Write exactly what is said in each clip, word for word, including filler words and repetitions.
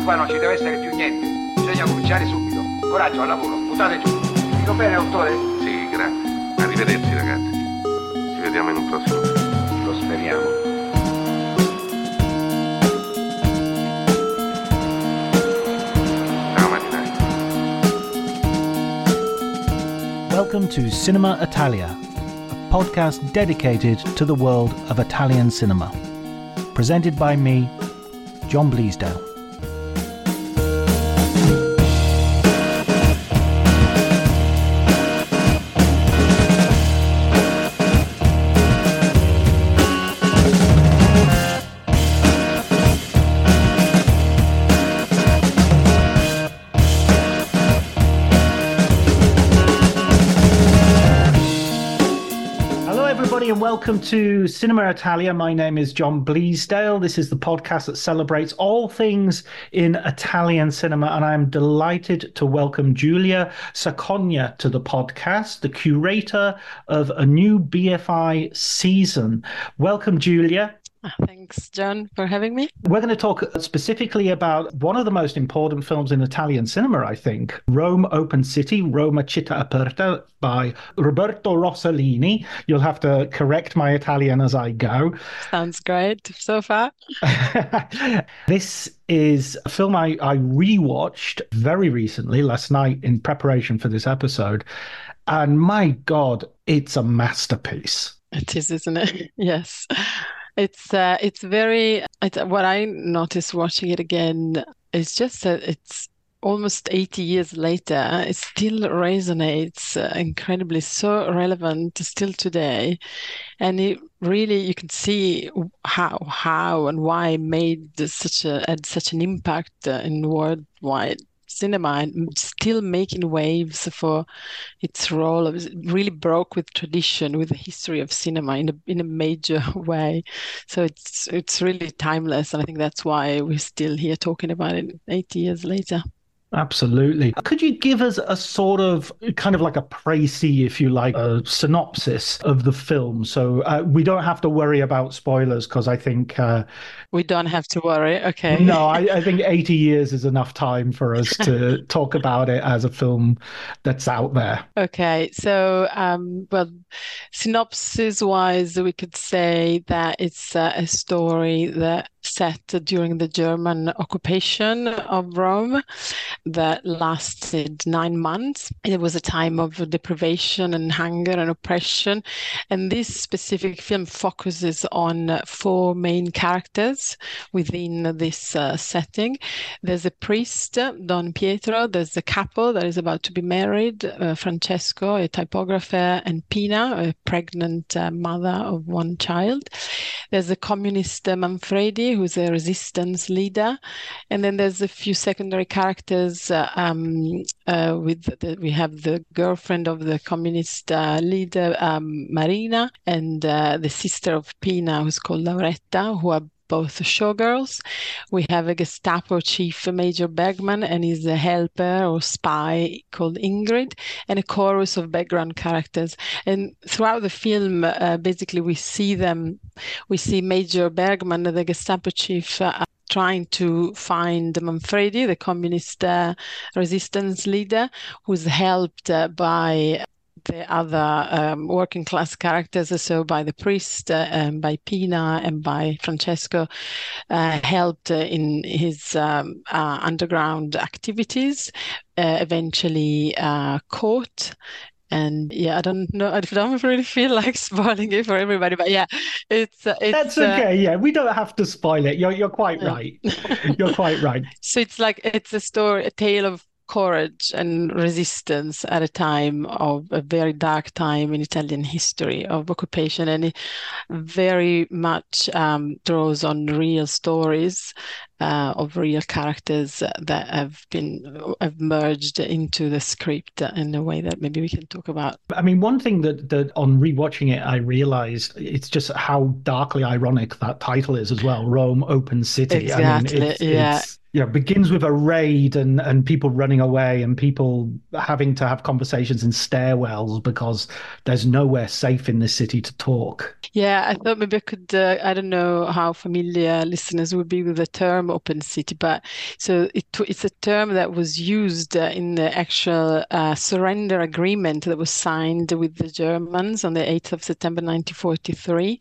Di qua non ci deve essere più niente. Bisogna cominciare subito. Coraggio, al lavoro. Buttate giù. Dico bene, dottore? Sì, grazie. Arrivederci, ragazzi. Ci vediamo in un prossimo film. Lo speriamo. Ciao, marinai. Welcome to Cinema Italia, a podcast dedicated to the world of Italian cinema. Presented by me, John Bleasdale. And welcome to Cinema Italia. My name is John Bleasdale. This is the podcast that celebrates all things in Italian cinema, and I'm delighted to welcome Giulia Sacogna to the podcast, the curator of a new B F I season. Welcome, Giulia. Thanks, John, for having me. We're going to talk specifically about one of the most important films in Italian cinema, I think, Rome Open City, Roma Città Aperta by Roberto Rossellini. You'll have to correct my Italian as I go. Sounds great so far. This is a film I, I rewatched very recently, last night, in preparation for this episode. And my God, it's a masterpiece. It is, isn't it? Yes. It's uh, it's very, it's, what I noticed watching it again is just that it's almost eighty years later, it still resonates uh, incredibly, so relevant still today. And it really, you can see how how and why it made such a had such an impact uh, in worldwide cinema and still making waves for its role. It really broke with tradition, with the history of cinema in a in a major way. So it's it's really timeless, and I think that's why we're still here talking about it eighty years later. Absolutely. Could you give us a sort of kind of like a précis, if you like, a synopsis of the film? So uh, we don't have to worry about spoilers because I think... Uh, we don't have to worry. Okay. No, I, I think eighty years is enough time for us to talk about it as a film that's out there. Okay. So, um, well, synopsis-wise, we could say that it's uh, a story that set during the German occupation of Rome that lasted nine months. It was a time of deprivation and hunger and oppression. And this specific film focuses on four main characters within this uh, setting. There's a priest, Don Pietro. There's a couple that is about to be married, uh, Francesco, a typographer, and Pina, a pregnant uh, mother of one child. There's a communist, uh, Manfredi, who's a resistance leader. And then there's a few secondary characters. Uh, um, uh, with the, we have the girlfriend of the communist uh, leader, um, Marina, and uh, the sister of Pina, who's called Lauretta, who are both showgirls. We have a Gestapo chief, Major Bergman, and his helper or spy called Ingrid, and a chorus of background characters. And throughout the film, uh, basically, we see them, we see Major Bergman, the Gestapo chief, uh, trying to find Manfredi, the communist uh, resistance leader, who's helped uh, by the other um, working class characters, so by the priest, uh, and by Pina and by Francesco, uh, helped uh, in his um, uh, underground activities, uh, eventually uh, caught. And yeah, I don't know. I don't really feel like spoiling it for everybody, but yeah, it's uh, it's. That's okay. Uh, yeah, we don't have to spoil it. You're you're quite yeah. right. You're quite right. So it's like it's a story, a tale of courage and resistance at a time of a very dark time in Italian history of occupation, and it very much um, draws on real stories uh, of real characters that have been have merged into the script in a way that maybe we can talk about. I mean, one thing that that on rewatching it, I realized it's just how darkly ironic that title is as well. Rome Open City. Exactly. I mean, it's, yeah. it's... Yeah, begins with a raid and and people running away and people having to have conversations in stairwells because there's nowhere safe in this city to talk. Yeah, I thought maybe I could, uh, I don't know how familiar listeners would be with the term open city, but so it, it's a term that was used uh, in the actual uh, surrender agreement that was signed with the Germans on the eighth of September nineteen forty-three.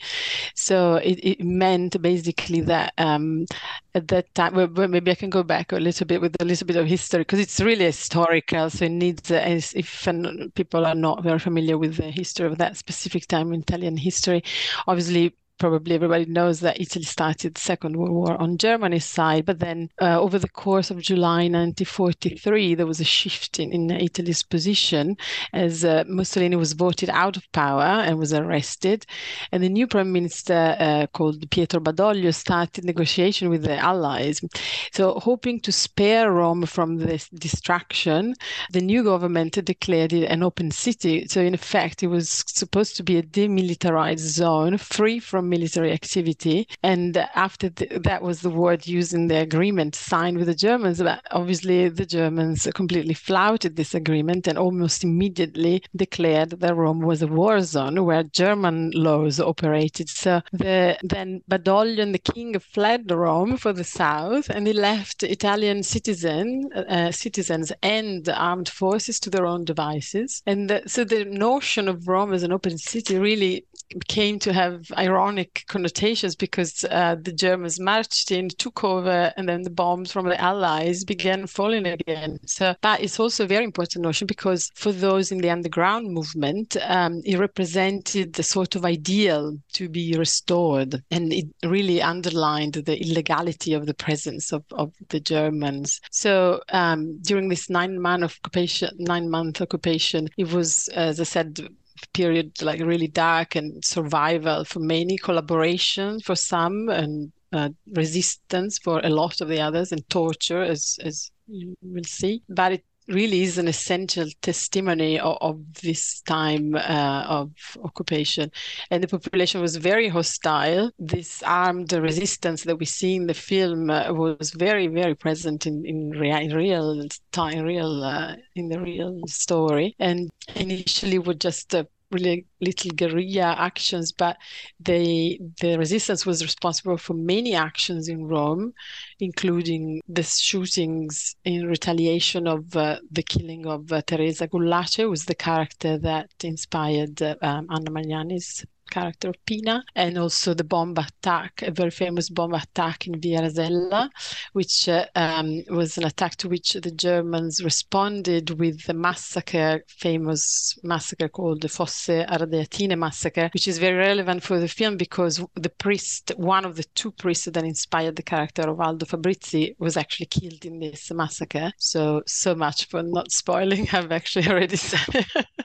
So it, it meant basically that um, at that time, well, well, maybe I can go back a little bit with a little bit of history because it's really historical. So it needs, uh, if people are not very familiar with the history of that specific time in Italian history, obviously, probably everybody knows that Italy started the Second World War on Germany's side, but then uh, over the course of July nineteen forty-three, there was a shift in, in Italy's position as uh, Mussolini was voted out of power and was arrested. And the new prime minister uh, called Pietro Badoglio started negotiation with the Allies. So hoping to spare Rome from this distraction, the new government declared it an open city. So in effect, it was supposed to be a demilitarized zone, free from military activity. And after the, that was the word used in the agreement signed with the Germans. But obviously, the Germans completely flouted this agreement and almost immediately declared that Rome was a war zone where German laws operated. So the, then Badoglio and the king fled Rome for the south, and he left Italian citizen, uh, citizens and armed forces to their own devices. And the, so the notion of Rome as an open city really came to have ironic connotations because uh, the Germans marched in, took over, and then the bombs from the Allies began falling again. So that is also a very important notion because for those in the underground movement, um, it represented the sort of ideal to be restored, and it really underlined the illegality of the presence of, of the Germans. So um, during this nine-month occupation, nine-month occupation, it was, as I said, period like really dark and survival for many, collaboration for some, and uh, resistance for a lot of the others, and torture, as as you will see. But it really is an essential testimony of, of this time uh, of occupation. And the population was very hostile. This armed resistance that we see in the film uh, was very, very present in, in, rea- in real time, real uh, in the real story. And initially were just uh, really little guerrilla actions, but the the resistance was responsible for many actions in Rome, including the shootings in retaliation of uh, the killing of uh, Teresa Gullace, who was the character that inspired uh, um, Anna Magnani's character of Pina, and also the bomb attack, a very famous bomb attack in Via Rasella, which uh, um, was an attack to which the Germans responded with the massacre, famous massacre called the Fosse Ardeatine massacre, which is very relevant for the film because the priest, one of the two priests that inspired the character of Aldo Fabrizi, was actually killed in this massacre. So, so much for not spoiling. I've actually already said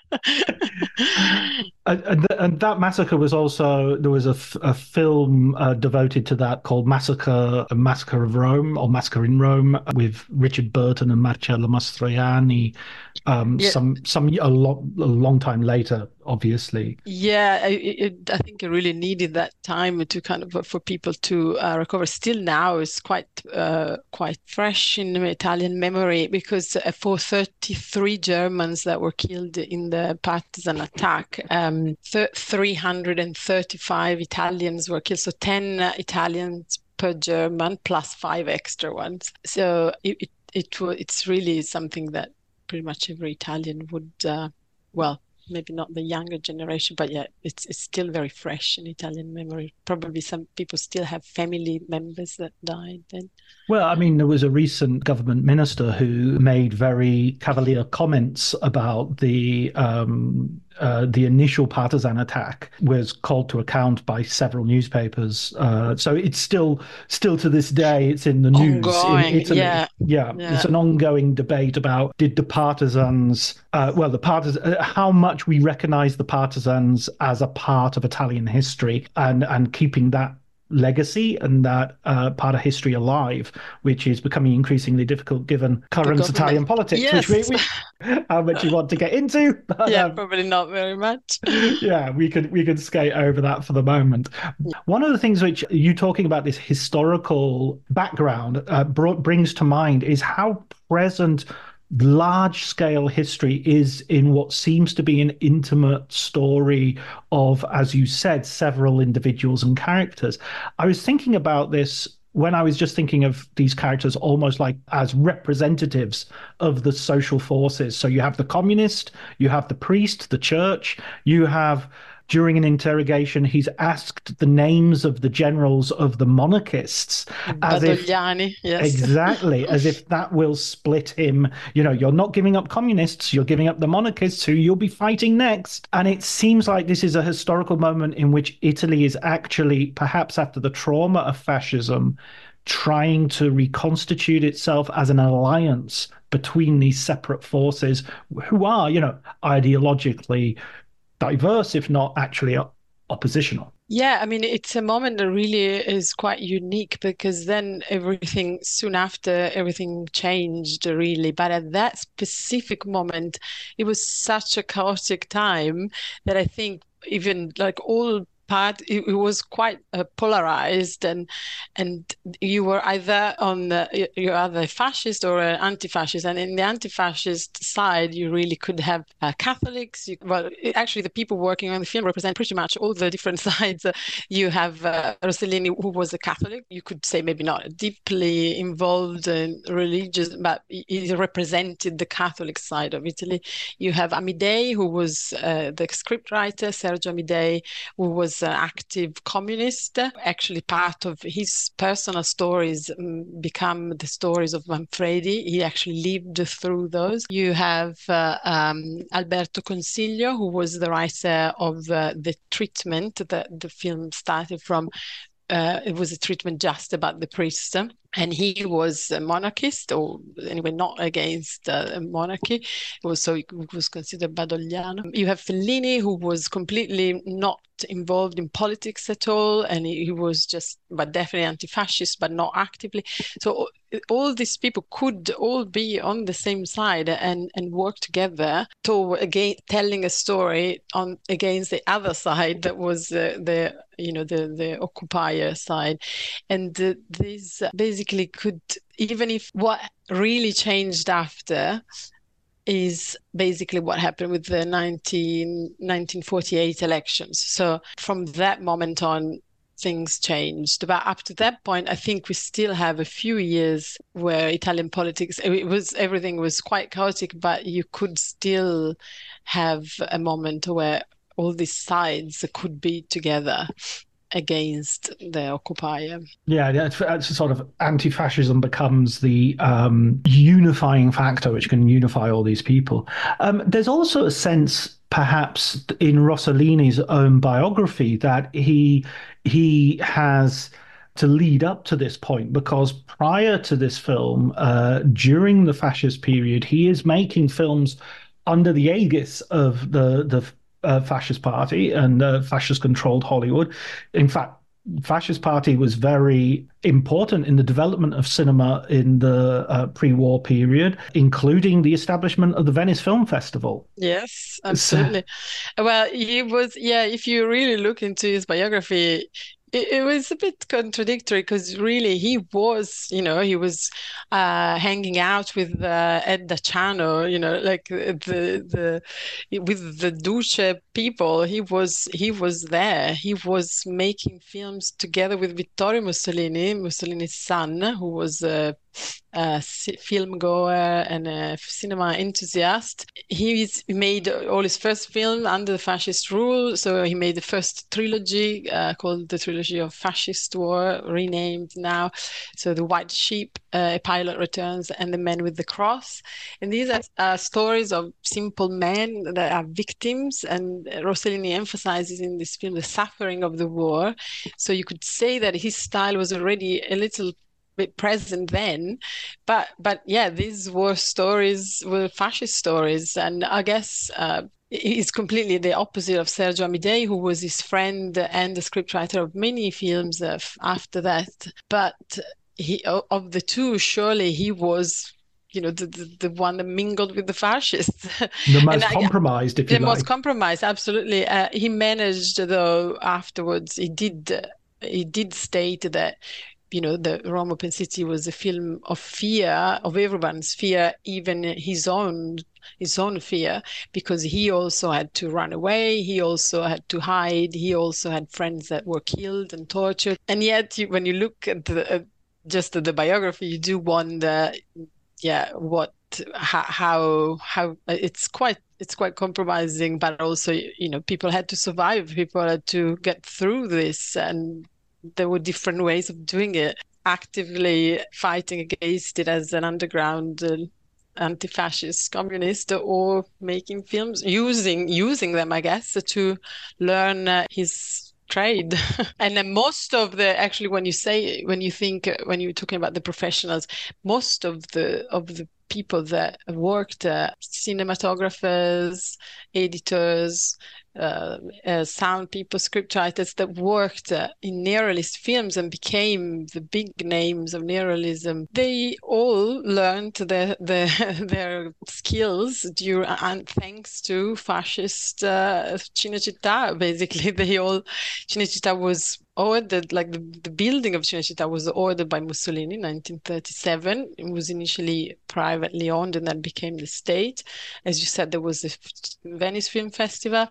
and, and, and that massacre was also, there was a, a film uh, devoted to that called Massacre, Massacre of Rome, or Massacre in Rome, with Richard Burton and Marcello Mastroianni. Um, yeah. Some, some a, lot, a long time later, obviously. Yeah, it, I think it really needed that time to kind of for people to uh, recover. Still now is quite uh, quite fresh in Italian memory because uh, for thirty-three Germans that were killed in the partisan attack, um, th- three hundred thirty-five Italians were killed. So ten uh, Italians per German plus five extra ones. So it it, it it's really something that pretty much every Italian would, uh, well, maybe not the younger generation, but yeah, it's it's still very fresh in Italian memory. Probably some people still have family members that died then. Well, I mean, there was a recent government minister who made very cavalier comments about the um, uh, the initial partisan attack, was called to account by several newspapers. Uh, so it's still, still to this day, it's in the news ongoing, in Italy. Yeah. Yeah. yeah, it's an ongoing debate about did the partisans, uh, well, the partisans, uh, how much we recognize the partisans as a part of Italian history, and and keeping that legacy and that uh, part of history alive, which is becoming increasingly difficult given current Italian politics, yes. which we, we how much you want to get into. But, yeah, um, probably not very much. Yeah, we could we could skate over that for the moment. Yeah. One of the things which you talking about this historical background uh, brought, brings to mind is how present large-scale history is in what seems to be an intimate story of, as you said, several individuals and characters. I was thinking about this when I was just thinking of these characters almost like as representatives of the social forces. So you have the communist, you have the priest, the church, you have... During an interrogation, he's asked the names of the generals of the monarchists. As Badogliani, if, yes. Exactly, as if that will split him. You know, you're not giving up communists, you're giving up the monarchists who you'll be fighting next. And it seems like this is a historical moment in which Italy is actually, perhaps after the trauma of fascism, trying to reconstitute itself as an alliance between these separate forces who are, you know, ideologically diverse, if not actually oppositional. Yeah, I mean, it's a moment that really is quite unique because then everything, soon after, everything changed really. But at that specific moment, it was such a chaotic time that I think even like all part, it, it was quite uh, polarized, and and you were either on the, you're either fascist or an anti-fascist, and in the anti-fascist side you really could have uh, Catholics. You, well, it, actually the people working on the film represent pretty much all the different sides. Uh, you have uh, Rossellini, who was a Catholic, you could say maybe not deeply involved in religious, but he represented the Catholic side of Italy. You have Amidei, who was uh, the scriptwriter, Sergio Amidei, who was an active communist. Actually, part of his personal stories um, become the stories of Manfredi. He actually lived through those. You have uh, um, Alberto Consiglio, who was the writer of uh, The Treatment that the film started from. Uh, it was a treatment just about the priest. And he was a monarchist, or anyway, not against uh, monarchy. So he was considered Badogliano. You have Fellini, who was completely not involved in politics at all, and he, he was just, but definitely anti-fascist, but not actively. So all these people could all be on the same side and, and work together to again telling a story on against the other side that was uh, the you know the the occupier side, and uh, this basically could, even if what really changed after is basically what happened with the nineteen forty-eight elections. So from that moment on, things changed. But up to that point, I think we still have a few years where Italian politics, it was everything was quite chaotic, but you could still have a moment where all these sides could be together against the occupier. Yeah, that's, that's sort of anti-fascism becomes the um, unifying factor which can unify all these people. Um, there's also a sense, perhaps, in Rossellini's own biography that he he has to lead up to this point, because prior to this film, uh, during the fascist period, he is making films under the aegis of the the Uh, fascist party and uh, fascist-controlled Hollywood. In fact, fascist party was very important in the development of cinema in the uh, pre-war period, including the establishment of the Venice Film Festival. Yes, absolutely. So, well, he was, yeah, if you really look into his biography, it, it was a bit contradictory, because really he was, you know, he was uh, hanging out with uh, Ed Daciano, you know, like the the with the Duce people. He was he was there. He was making films together with Vittorio Mussolini, Mussolini's son, who was a, a film goer and a cinema enthusiast. He's made all his first film under the fascist rule. So he made the first trilogy uh, called the Trilogy of Fascist War, renamed now. So The White Sheep, uh, A Pilot Returns, and The Men with the Cross. And these are uh, stories of simple men that are victims, and Rossellini emphasizes in this film the suffering of the war. So you could say that his style was already a little bit present then, but but yeah, these were stories, were fascist stories, and I guess uh, he's completely the opposite of Sergio Amidei, who was his friend and the scriptwriter of many films uh, after that. But he, of the two, surely he was, you know, the, the, the one that mingled with the fascists. The most I, compromised, if you the like. The most compromised, absolutely. Uh, he managed, though, afterwards, he did, uh, he did state that, you know, the Rome Open City was a film of fear, of everyone's fear, even his own his own fear, because he also had to run away, he also had to hide, he also had friends that were killed and tortured. And yet, you, when you look at the, uh, just at the biography, you do wonder, yeah, what, how, how, how it's quite, it's quite compromising, but also, you know, people had to survive, people had to get through this, and there were different ways of doing it, actively fighting against it as an underground uh, anti-fascist communist, or making films, using using them, I guess, to learn uh, his trade. And then most of the, actually, when you say, when you think, when you're talking about the professionals, most of the of the people that worked, uh, cinematographers, editors, uh, uh, sound people, scriptwriters that worked uh, in neorealist films and became the big names of neorealism, they all learned their their, their skills due and thanks to fascist uh, Cinecittà. Basically, they all Cinecittà was ordered, like the, the building of Cinecittà was ordered by Mussolini in nineteen thirty-seven. It was initially privately owned and then became the state. As you said, there was the Venice Film Festival.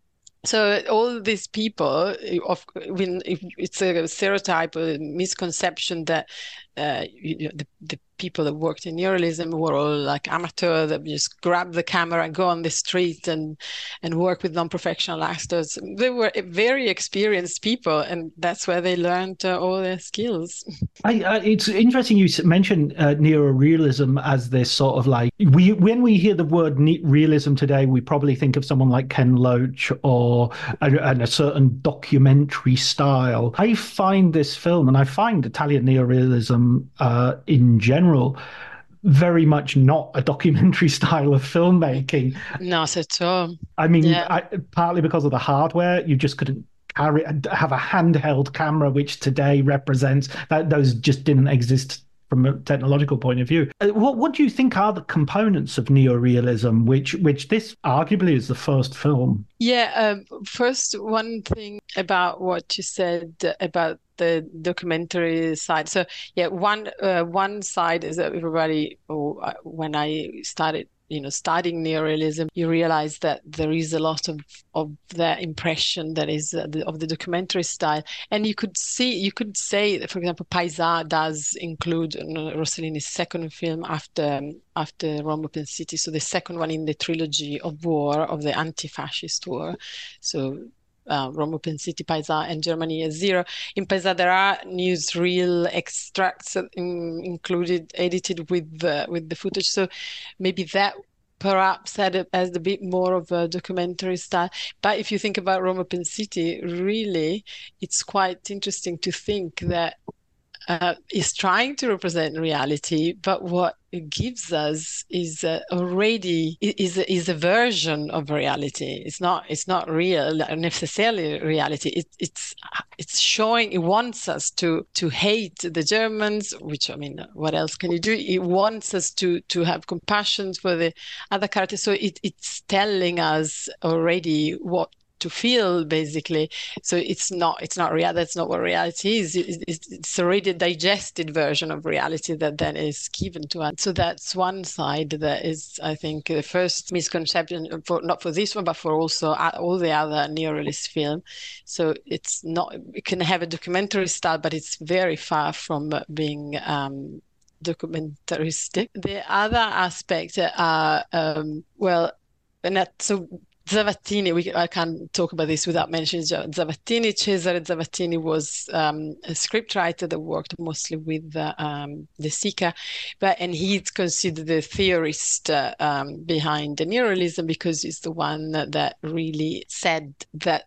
So all these people, of when it's a stereotype, a misconception that uh, you know, the, the people that worked in neorealism were all like amateur, that just grab the camera and go on the street and and work with non-professional actors. They were very experienced people, and that's where they learned uh, all their skills. I, uh, it's interesting you mentioned uh, neorealism as this sort of like, we when we hear the word realism today, we probably think of someone like Ken Loach or a, and a certain documentary style. I find this film, and I find Italian neorealism uh, in general, very much not a documentary style of filmmaking. Not at all. I mean, yeah. I, partly because of the hardware, you just couldn't carry have a handheld camera, which today represents that those just didn't exist from a technological point of view. What what do you think are the components of neorealism, which which this arguably is the first film? Yeah, um, first, one thing about what you said about the documentary side. So yeah, one uh, one side is that everybody, oh, when I started, you know, studying neorealism, you realize that there is a lot of of that impression that is uh, the, of the documentary style, and you could see, you could say that, for example, Paesà does include uh, Rossellini's second film after um, after Rome Open City, so the second one in the trilogy of war, of the anti-fascist war. So Uh, Rome Open City, Paesà, and Germany at Zero. In Paesà, there are newsreel extracts in, included, edited with the, with the footage. So maybe that perhaps had a, has a bit more of a documentary style. But if you think about Rome Open City, really, it's quite interesting to think that uh, it's trying to represent reality, but what it gives us is uh, already is is a version of reality. It's not it's not real necessarily reality. It, it's it's showing. It wants us to to hate the Germans. Which, I mean, what else can you do? It wants us to to have compassion for the other characters. So it it's telling us already what to feel, basically. So it's not it's not real. That's not what reality is. It, it's, it's already a digested version of reality that then is given to us. So that's one side that is, I think, the first misconception, for not for this one, but for also all the other neorealist film. So it's not, it can have a documentary style, but it's very far from being um, documentaristic. The other aspect are um, well, and that so. Zavattini, we, I can't talk about this without mentioning Zavattini. Cesare Zavattini was um, a scriptwriter that worked mostly with uh, um, De Sica, but and he's considered the theorist uh, um, behind the neorealism, because he's the one that really said that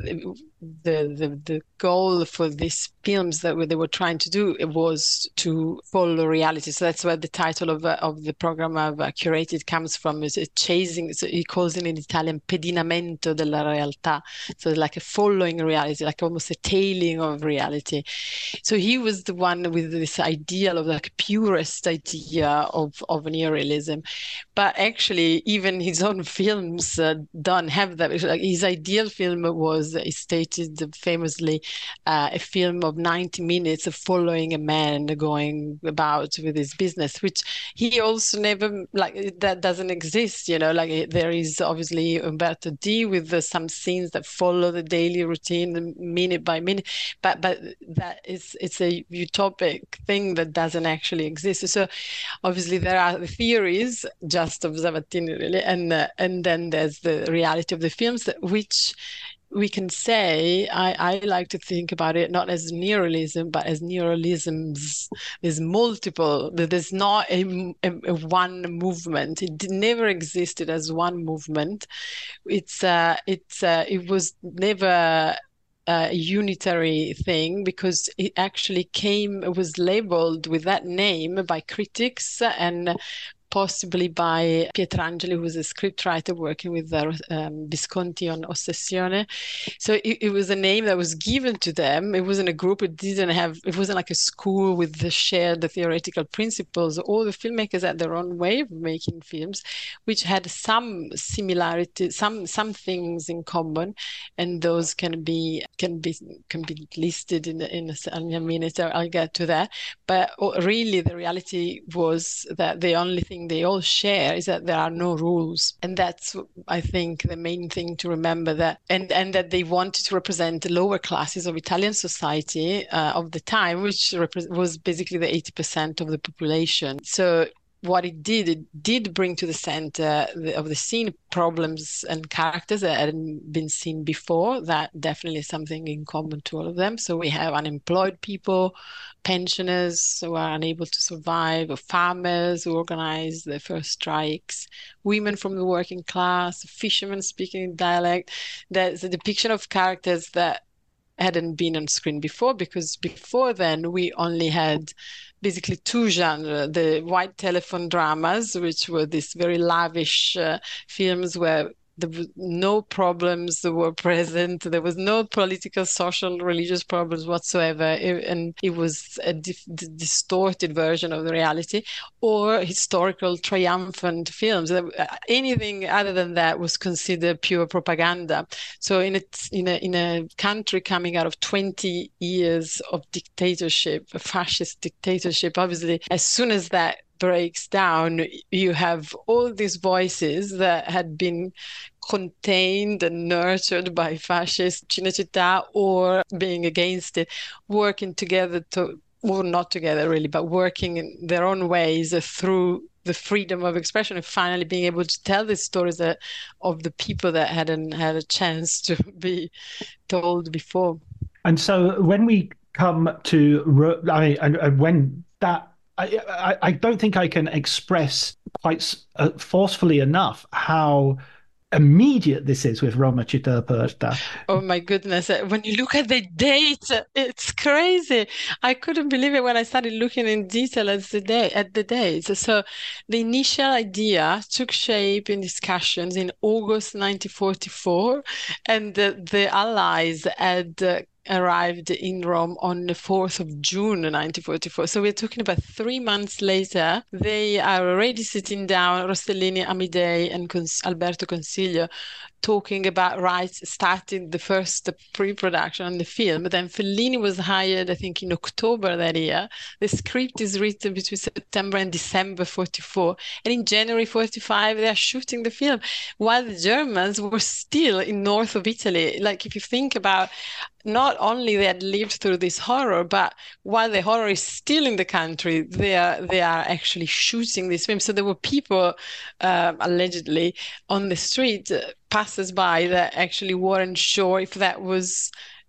the, the the goal for these films that they were trying to do, it was to follow reality. So that's where the title of uh, of the program of uh, Curated comes from. Is it chasing? So he calls it in Italian pedinamento della realtà. So like a following reality, like almost a tailing of reality. So he was the one with this ideal of like purest idea of of neorealism, but actually even his own films uh, don't have that. Like his ideal film was, he stated famously, uh, a film of ninety minutes of following a man going about with his business, which he also never, like, that doesn't exist, you know, like there is obviously Umberto D with the, some scenes that follow the daily routine minute by minute, but but that is, it's a utopic thing that doesn't actually exist. So obviously there are the theories just of Zavattini, really, and uh, and then there's the reality of the films, which we can say, I, I like to think about it not as neorealism, but as neorealisms. There's multiple, there's not a, a, a one movement. It never existed as one movement. It's uh, it's uh, it was never a unitary thing, because it actually came, it was labeled with that name by critics and possibly by Pietrangeli, who was a scriptwriter working with the, um, Visconti on Ossessione. So it, it was a name that was given to them. It wasn't a group. It didn't have, it wasn't like a school with the shared the theoretical principles. All the filmmakers had their own way of making films, which had some similarity, some some things in common, and those can be can be can be listed in in a, in a minute. I'll get to that. But really, the reality was that the only thing they all share is that there are no rules, and that's, I think, the main thing to remember, that and and that they wanted to represent the lower classes of Italian society uh, of the time, which was basically the eighty percent of the population. So what it did, it did bring to the center of the scene problems and characters that hadn't been seen before. That definitely is something in common to all of them. So we have unemployed people, pensioners who are unable to survive, farmers who organize their first strikes, women from the working class, fishermen speaking dialect. There's a depiction of characters that hadn't been on screen before, because before then we only had basically two genres: the white telephone dramas, which were these very lavish uh, films where there were no problems that were present. There was no political, social, religious problems whatsoever. It, and it was a dif- distorted version of the reality. Or historical, triumphant films. Anything other than that was considered pure propaganda. So in a, in a, in a country coming out of twenty years of dictatorship, fascist dictatorship, obviously, as soon as that breaks down, you have all these voices that had been contained and nurtured by fascist Cinecittà, or being against it, working together to, or not together really, but working in their own ways through the freedom of expression, and finally being able to tell the stories that, of the people that hadn't had a chance to be told before. And so when we come to, I mean, and when that, I, I, I don't think I can express quite uh, forcefully enough how immediate this is with Roma Città Aperta. Oh my goodness. When you look at the date, it's crazy. I couldn't believe it when I started looking in detail at the day at the dates. So the initial idea took shape in discussions in August nineteen forty-four, and the, the Allies had uh, arrived in Rome on the fourth of June nineteen forty-four. So we're talking about three months later. They are already sitting down, Rossellini, Amidei, and Cons- Alberto Consiglio, talking about rights, starting the first pre-production on the film. But then Fellini was hired, I think, in October that year. The script is written between September and December forty-four. And in January forty-five, they are shooting the film, while the Germans were still in north of Italy. Like, if you think about, not only they had lived through this horror, but while the horror is still in the country, they are they are actually shooting this film. So there were people, uh, allegedly, on the street, uh, passers-by, that actually weren't sure if that was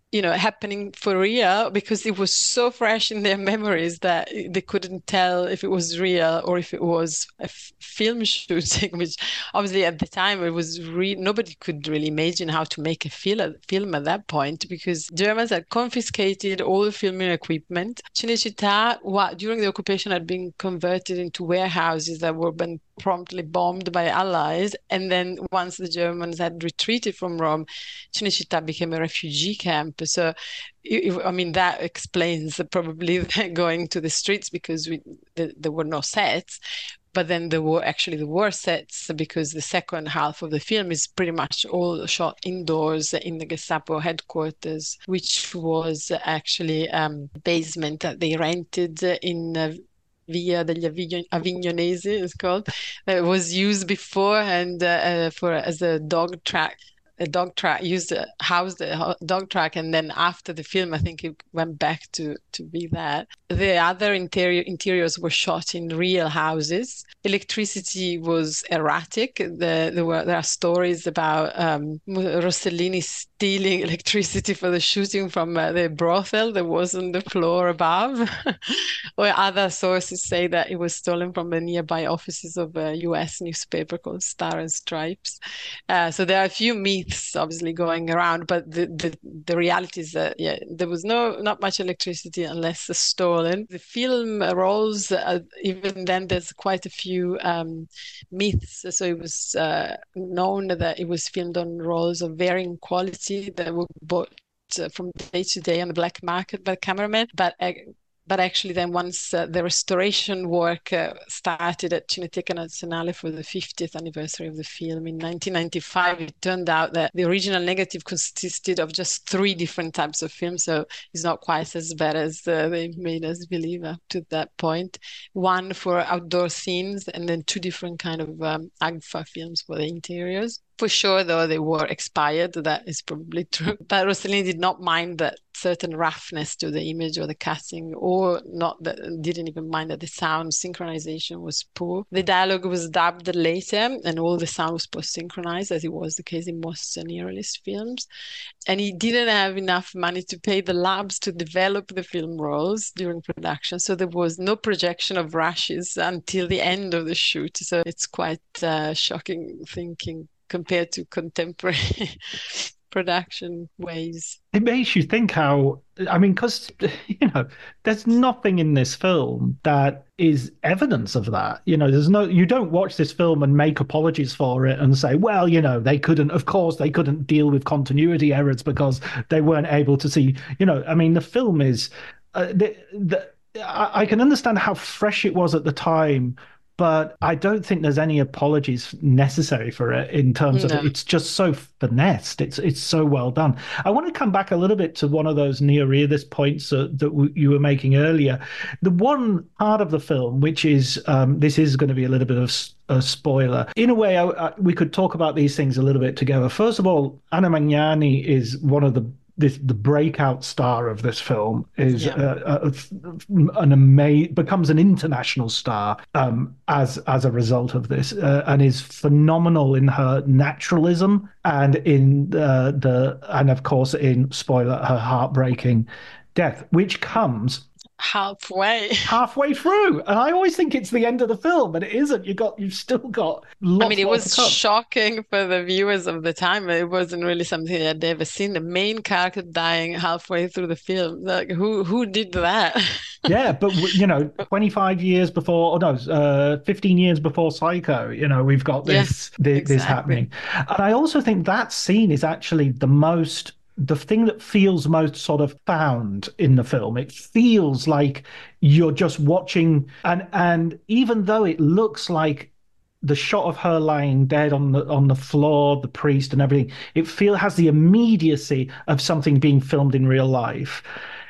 you know, happening for real, because it was so fresh in their memories that they couldn't tell if it was real or if it was a f- film shooting, which obviously at the time it was re- nobody could really imagine how to make a fil- film at that point, because Germans had confiscated all the filming equipment. Cinecittà, wa- during the occupation, had been converted into warehouses that were been promptly bombed by allies. And then once the Germans had retreated from Rome, Cinecittà became a refugee camp. So, I mean, that explains probably going to the streets, because we, there were no sets. But then there were actually the war sets, because the second half of the film is pretty much all shot indoors in the Gestapo headquarters, which was actually a um, basement that they rented in uh, Via degli Avignonesi, it's called. It was used before and uh, uh, for as a dog track. A dog track used to house the dog track, and then after the film, I think it went back to to be that. The other interior interiors were shot in real houses. Electricity was erratic. The, there were there are stories about um, Rossellini stealing electricity for the shooting from uh, the brothel that was on the floor above, or other sources say that it was stolen from the nearby offices of a U S newspaper called Star and Stripes. Uh, so there are a few myths obviously going around, but the, the, the reality is that yeah, there was no not much electricity unless stolen. The film rolls, uh, even then there's quite a few um, myths. So it was uh, known that it was filmed on rolls of varying quality that were bought uh, from day to day on the black market by cameramen, but uh, But actually, then once uh, the restoration work uh, started at Cineteca Nazionale for the fiftieth anniversary of the film in nineteen ninety-five, it turned out that the original negative consisted of just three different types of film. So it's not quite as bad as uh, they made us believe up to that point. One for outdoor scenes, and then two different kind of um, Agfa films for the interiors. For sure, though, they were expired. That is probably true. But Rossellini did not mind that certain roughness to the image or the casting, or not that didn't even mind that the sound synchronization was poor. The dialogue was dubbed later, and all the sound was post-synchronized, as it was the case in most neorealist films. And he didn't have enough money to pay the labs to develop the film rolls during production, so there was no projection of rushes until the end of the shoot. So it's quite uh, shocking thinking compared to contemporary production ways. It makes you think how, I mean, because, you know, there's nothing in this film that is evidence of that. You know, there's no, you don't watch this film and make apologies for it and say, well, you know, they couldn't, of course, they couldn't deal with continuity errors because they weren't able to see, you know, I mean, the film is, uh, the, the, I, I can understand how fresh it was at the time, but I don't think there's any apologies necessary for it in terms No. of it's just so finessed. It's it's so well done. I want to come back a little bit to one of those neorealist points uh, that w- you were making earlier. The one part of the film, which is um, this is going to be a little bit of a spoiler. In a way, I, I, we could talk about these things a little bit together. First of all, Anna Magnani is one of the This the breakout star of this film is Yeah. uh, uh, an amazing becomes an international star um, as as a result of this, uh, and is phenomenal in her naturalism and in uh, the and of course in spoiler her heartbreaking death, which comes halfway halfway through, and I always think it's the end of the film, but it isn't. You got you've still got lots. I mean, it more was to come. shocking for the viewers of the time. It wasn't really something I'd ever seen. The main character dying halfway through the film. Like, who who did that? Yeah, but you know, twenty-five years before, or no, uh, fifteen years before Psycho, you know, we've got this Yeah, this, this exactly. happening, and I also think that scene is actually the most. The thing that feels most sort of found in the film. It feels like you're just watching, and and even though it looks like the shot of her lying dead on the on the floor, the priest and everything, it feel has the immediacy of something being filmed in real life.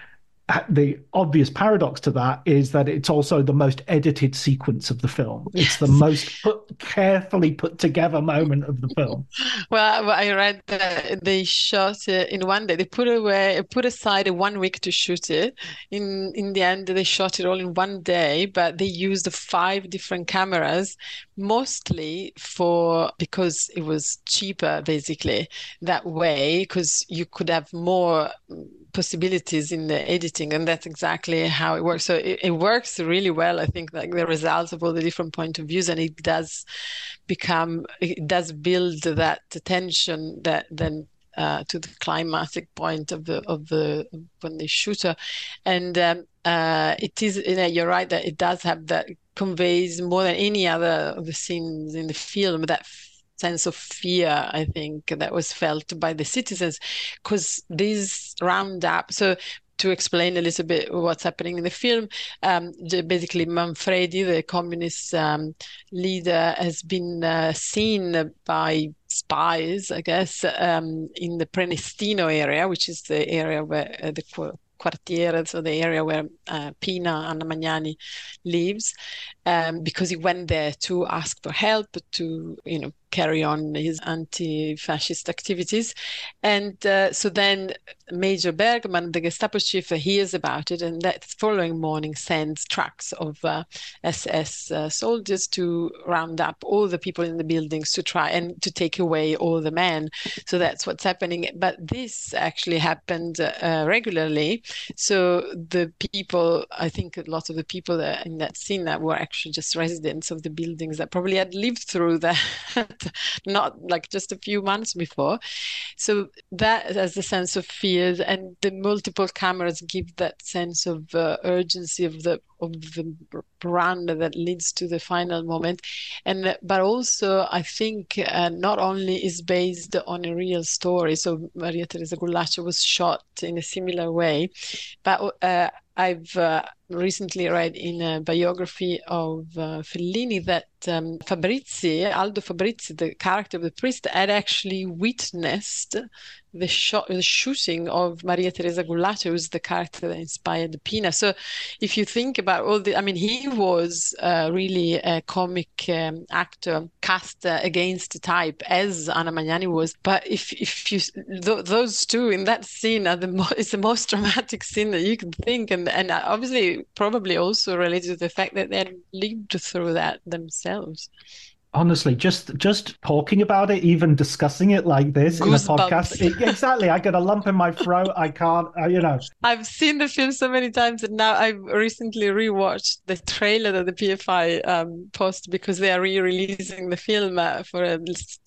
the obvious paradox to that is that it's also the most edited sequence of the film. It's the most put, carefully put together moment of the film. Well, I read that they shot it in one day. They put away, put aside one week to shoot it. In in the end, they shot it all in one day, but they used five different cameras, mostly for because it was cheaper, basically, that way, because you could have more possibilities in the editing, and that's exactly how it works. So it, it works really well. I think like the results of all the different point of views, and it does become, it does build that tension that then uh, to the climatic point of the of the when they shoot her, and um, uh, it is, you know, you're right that it does have that, conveys more than any other of the scenes in the film that sense of fear, I think, that was felt by the citizens, because these roundup. So to explain a little bit what's happening in the film, um, basically Manfredi, the communist um, leader, has been uh, seen by spies, I guess, um, in the Prenestino area, which is the area where uh, the quartiere, so the area where uh, Pina Anna Magnani lives, um, because he went there to ask for help, to, you know, carry on his anti-fascist activities. And uh, so then Major Bergman, the Gestapo chief, hears about it, and that following morning sends trucks of uh, S S uh, soldiers to round up all the people in the buildings to try and to take away all the men. So that's what's happening. But this actually happened uh, regularly. So the people, I think a lot of the people that in that scene that were actually just residents of the buildings that probably had lived through that, not like just a few months before. So that has a sense of fears, and the multiple cameras give that sense of uh, urgency of the of the run that leads to the final moment. And but also I think uh, not only is based on a real story. So Maria Teresa Gulaccio was shot in a similar way, but uh, I've uh, recently read in a biography of uh, Fellini that um, Fabrizi, Aldo Fabrizi, the character of the priest, had actually witnessed the shot, the shooting of Maria Teresa Gulaccio, who's the character that inspired Pina. So if you think about all the, I mean, he was uh, really a comic um, actor cast uh, against type, as Anna Magnani was. But if if you th- those two in that scene are the mo- it's the most dramatic scene that you can think, and and obviously probably also related to the fact that they had lived through that themselves. Honestly, just just talking about it, even discussing it like this in a podcast, it, exactly. I get a lump in my throat. I can't, uh, you know. I've seen the film so many times, and now I've recently rewatched the trailer that the P F I um, post, because they are re-releasing the film uh, for a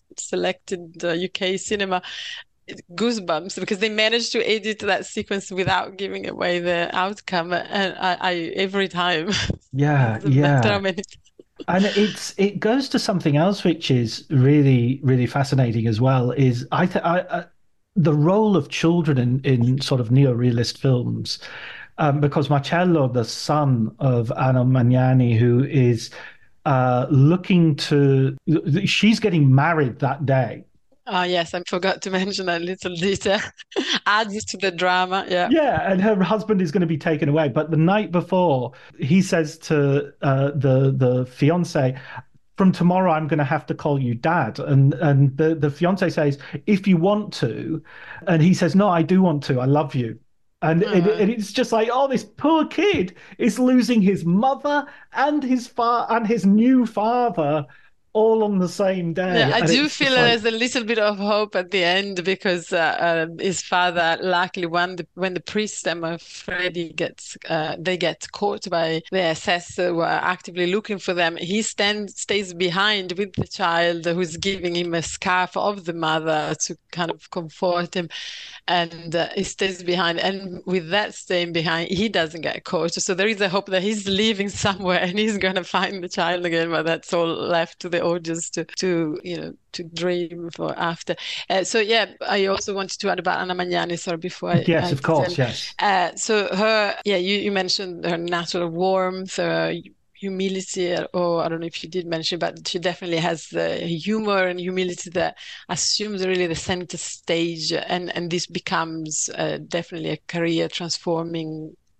selected uh, U K cinema. Goosebumps, because they managed to edit that sequence without giving away the outcome, and I, I every time. Yeah, yeah. And it's it goes to something else which is really really fascinating as well. Is I think I, the role of children in in sort of neo-realist films, um, because Marcello, the son of Anna Magnani, who is uh, looking to, she's getting married that day. Oh, yes, I forgot to mention that little detail. Adds to the drama, yeah. Yeah, and her husband is going to be taken away. But the night before, he says to uh, the the fiance, "From tomorrow, I'm going to have to call you dad." And and the, the fiance says, "If you want to." And he says, "No, I do want to. I love you." And, uh, it, and it's just like, oh, this poor kid is losing his mother and his fa- and his new father all on the same day. Yeah, I do feel like... there's a little bit of hope at the end, because uh, uh, his father, luckily, when the when the priest and Manfredi gets uh, they get caught by the S S who are actively looking for them, he stands stays behind with the child, who's giving him a scarf of the mother to kind of comfort him, and uh, he stays behind. And with that staying behind, he doesn't get caught. So there is a hope that he's leaving somewhere and he's going to find the child again, but that's all left to the audience to, to you know, to dream for after. Uh, so yeah, I also wanted to add about Anna Magnani, sorry, before I... Yes, I of course, yes. Uh, so her, yeah, you, you mentioned her natural warmth, uh, humility, or I don't know if you did mention, but she definitely has the humor and humility that assumes really the center stage, and, and this becomes uh, definitely a career transforming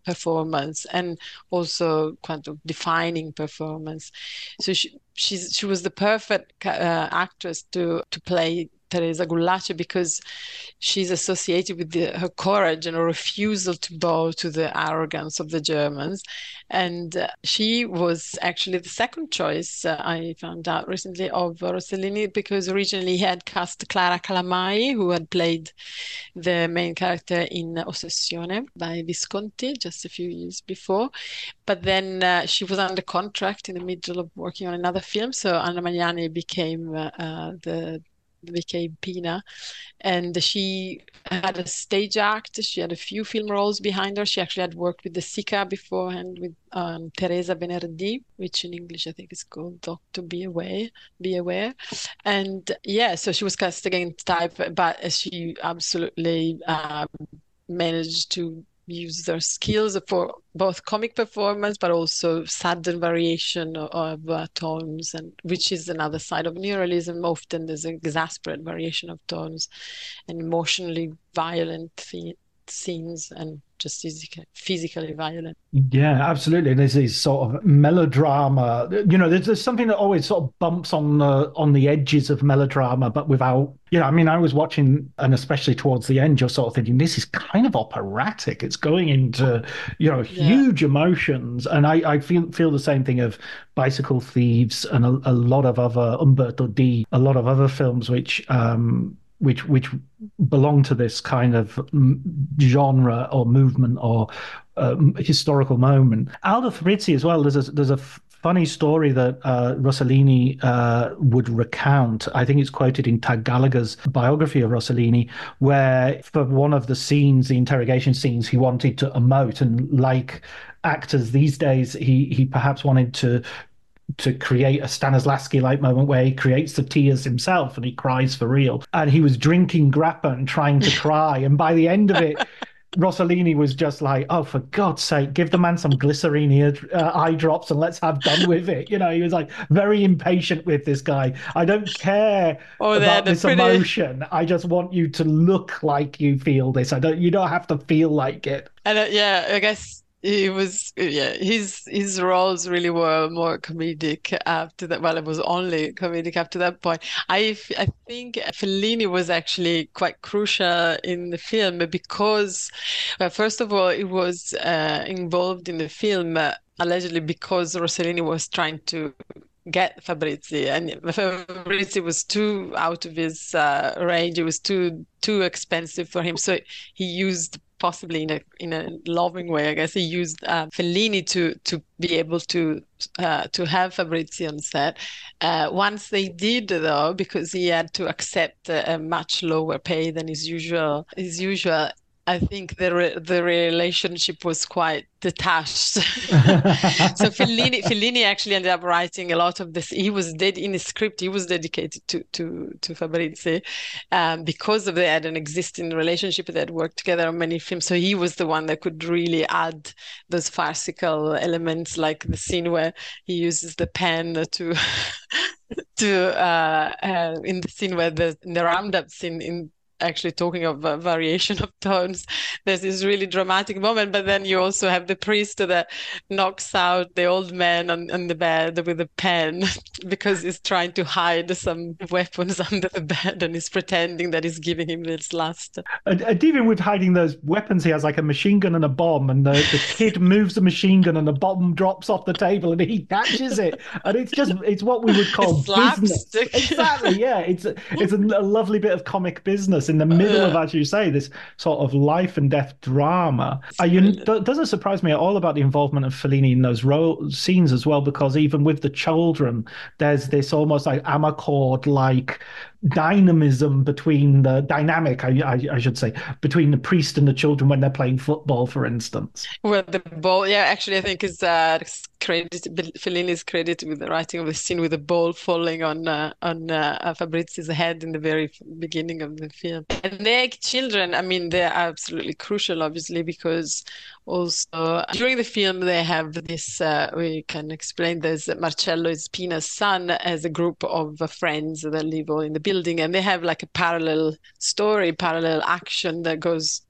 performance and also kind of defining performance. So she she's she was the perfect uh, actress to to play Teresa Gullace because she's associated with the, her courage and her refusal to bow to the arrogance of the Germans. And uh, she was actually the second choice, uh, I found out recently, of Rossellini, because originally he had cast Clara Calamai, who had played the main character in Ossessione by Visconti just a few years before. But then uh, she was under contract in the middle of working on another film, so Anna Magnani became uh, uh, the became Pina, and she had a stage act. She had a few film roles behind her. She actually had worked with the Sica beforehand with um, Teresa Benerdì, which in English I think is called Doctor Be Aware. Be Aware. And yeah, so she was cast against type, but she absolutely um, managed to use their skills for both comic performance, but also sudden variation of, of uh, tones, and which is another side of neorealism. Often there's an exasperate variation of tones and emotionally violent th- scenes and just physically, physically violent. Yeah, absolutely. There's this sort of melodrama. You know, there's, there's something that always sort of bumps on the on the edges of melodrama, but without. You know, I mean, I was watching, and especially towards the end, you're sort of thinking this is kind of operatic. It's going into, you know, huge yeah. emotions, and I, I feel feel the same thing of Bicycle Thieves and a, a lot of other Umberto D, a lot of other films which. Um, which which belong to this kind of genre or movement or uh, historical moment. Aldo Fabrizi as well. There's a there's a f- funny story that uh, Rossellini uh, would recount. I think it's quoted in Tag Gallagher's biography of Rossellini, where for one of the scenes, the interrogation scenes, he wanted to emote, and like actors these days, he he perhaps wanted to. to create a Stanislavski-like moment where he creates the tears himself and he cries for real. And he was drinking grappa and trying to cry. And by the end of it, Rossellini was just like, oh, for God's sake, give the man some glycerine ear, uh, eye drops and let's have done with it. You know, he was like very impatient with this guy. I don't care oh, about this pretty... emotion. I just want you to look like you feel this. I don't. You don't have to feel like it. And uh, yeah, I guess he was, yeah, his his roles really were more comedic after that. Well, it was only comedic up to that point. I, I think Fellini was actually quite crucial in the film because, well, first of all, it was uh, involved in the film uh, allegedly because Rossellini was trying to get Fabrizi, and Fabrizi was too out of his uh, range. It was too too expensive for him, so he used. Possibly in a in a loving way, I guess he used uh, Fellini to to be able to uh, to have Fabrizi on set. Uh, once they did, though, because he had to accept a, a much lower pay than his usual his usual. I think the re- the relationship was quite detached. So Fellini, Fellini actually ended up writing a lot of this. He was dead in his script. He was dedicated to to to Fabrizi um, because of they had an existing relationship. They had worked together on many films. So he was the one that could really add those farcical elements, like the scene where he uses the pen to to uh, uh, in the scene where the in the roundup scene in. Actually talking of uh, variation of tones, there's this really dramatic moment, but then you also have the priest that knocks out the old man on, on the bed with a pen because he's trying to hide some weapons under the bed and he's pretending that he's giving him this last. And, and even with hiding those weapons, he has like a machine gun and a bomb, and the, the kid moves the machine gun and the bomb drops off the table and he catches it. And it's just, it's what we would call business. Exactly, yeah. It's, it's a, a lovely bit of comic business in the middle of, as you say, this sort of life and death drama. Uh, you, it doesn't surprise me at all about the involvement of Fellini in those role scenes as well, because even with the children, there's this almost like Amarcord-like dynamism between the dynamic, I, I, I should say, between the priest and the children when they're playing football, for instance. Well, the ball, yeah, actually, I think is uh, credited. Fellini is credited with the writing of the scene with the ball falling on uh, on uh, Fabrizi's head in the very beginning of the film. And the children, I mean, they're absolutely crucial, obviously, because also during the film they have this. Uh, we can explain. There's Marcello is Pina's son as a group of uh, friends that live all in the building, and they have like a parallel story, parallel action that goes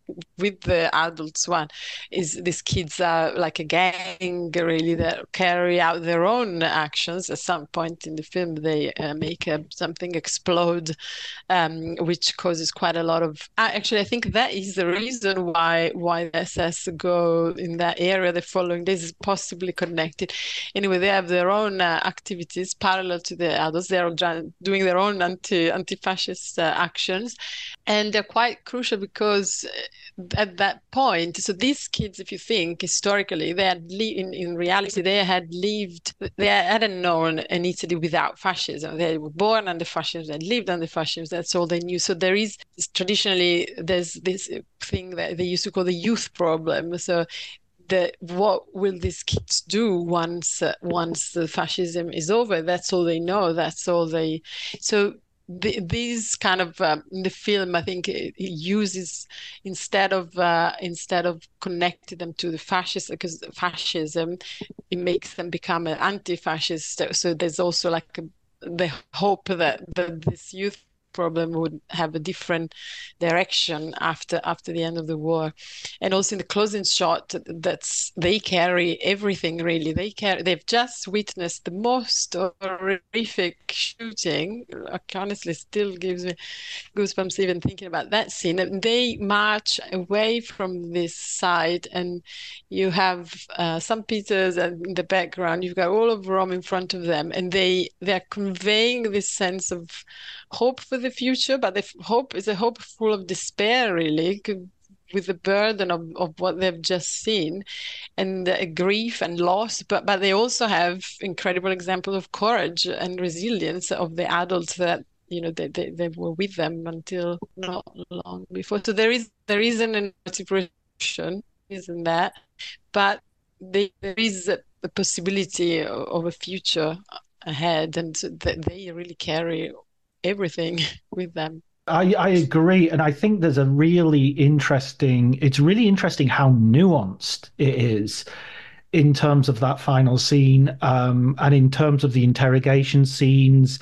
with the adults one is these kids are like a gang really that carry out their own actions. At some point in the film they uh, make uh, something explode, um, which causes quite a lot of actually I think that is the reason why why the S S go in that area the following days, is possibly connected. Anyway, they have their own uh, activities parallel to the adults. They're doing their own anti anti-fascist uh, actions, and they're quite crucial because at that point, so these kids, if you think historically, they had li- in, in reality they had lived, they hadn't known an Italy without fascism. They were born under fascism, they lived under fascism, that's all they knew. So there is traditionally there's this thing that they used to call the youth problem. So the, what will these kids do once uh, once the fascism is over? That's all they know. That's all they. So the, these kind of um, in the film, I think it, it uses instead of uh, instead of connecting them to the fascist, because fascism it makes them become an anti-fascist. So there's also like a, the hope that, that this youth problem would have a different direction after after the end of the war. And also in the closing shot, that's they carry everything really. They carry they've just witnessed the most horrific shooting. Honestly, still gives me goosebumps even thinking about that scene. And they march away from this side, and you have uh, Saint Peter's in the background. You've got all of Rome in front of them, and they they're conveying this sense of hope for the future, but the hope is a hope full of despair, really, with the burden of, of what they've just seen, and uh, grief and loss. But but they also have incredible examples of courage and resilience of the adults that you know they, they, they were with them until not long before. So there is there is an interpretation, isn't that? But they, there is a, a possibility of, of a future ahead, and so they really carry everything with them. I, I agree. And I think there's a really interesting, it's really interesting how nuanced it is in terms of that final scene, um, and in terms of the interrogation scenes.